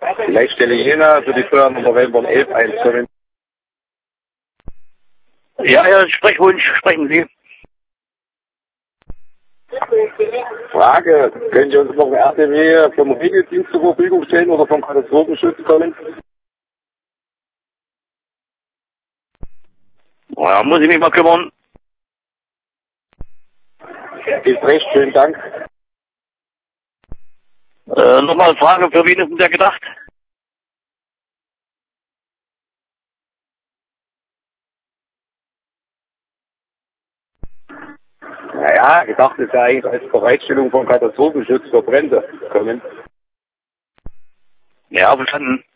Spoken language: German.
Leitstelle Jena für die Feuernummer Wellborn 11 einstellen. Ja, Sprechwunsch, sprechen Sie. Frage, können Sie uns noch ein RTW vom Regeldienst zur Verfügung stellen oder vom Katastrophenschutz kommen? Ja, muss ich mich mal kümmern. Ist recht, schönen Dank. Nochmal eine Frage, für wen ist denn der gedacht? Naja, gedacht ist ja eigentlich als Bereitstellung von Katastrophenschutz für Brände kommen. Ja, verstanden.